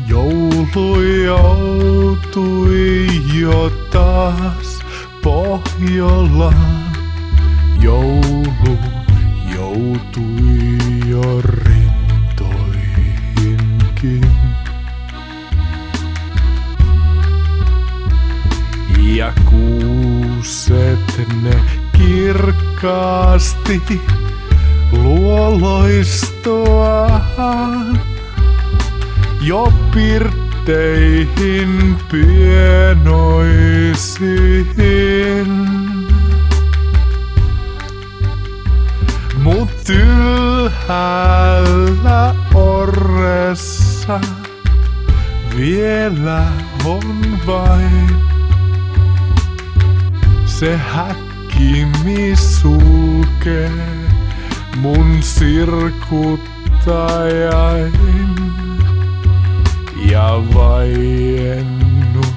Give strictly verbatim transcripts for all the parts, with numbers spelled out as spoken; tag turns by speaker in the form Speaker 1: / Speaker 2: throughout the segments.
Speaker 1: Joulu joutui jo taas Pohjolaan. Joulu joutui jo rintoihinkin. Ja kuuset ne kirkkaasti luo loistoaan jo pirtteihin pienoisiin. Mut ylhäällä orressa vielä on vain se häkkimi sulkee mun sirkuttajain. Ja vaiennut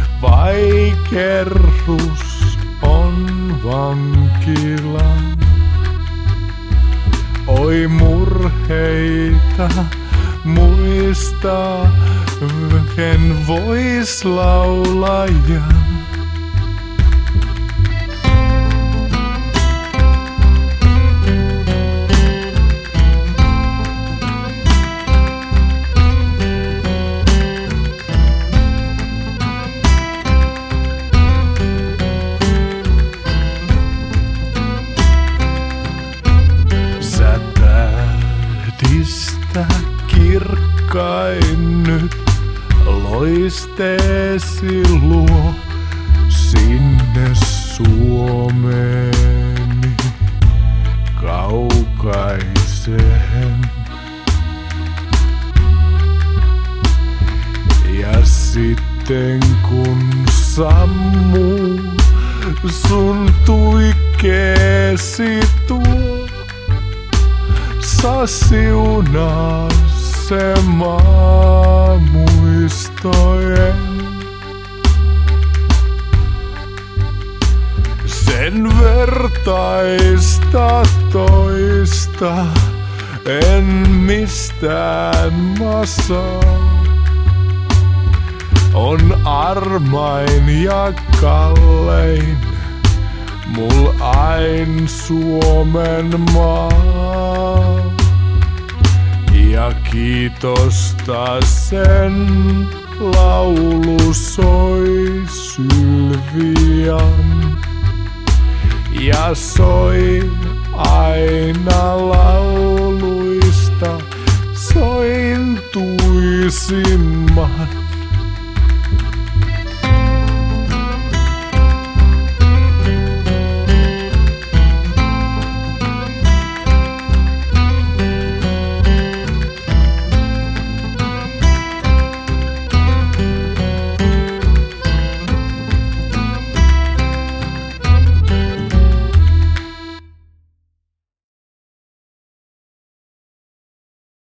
Speaker 1: vaikerrus on vankilan. Oi murheita muista, ken vois laulajan. Tähdistä kirkkain nyt loisteesi luo sinne Suomeeni kaukaiseen. Ja sitten kun sammuu sun tuikeesi tuo, saa siunaa se maa muistojen. Sen vertaista toista en mistään mä saa. On armain ja kallein mul ain Suomen maa. Ja kiitosta sen laulu soi Sylvian. Ja soi aina lauluista sointuisimman.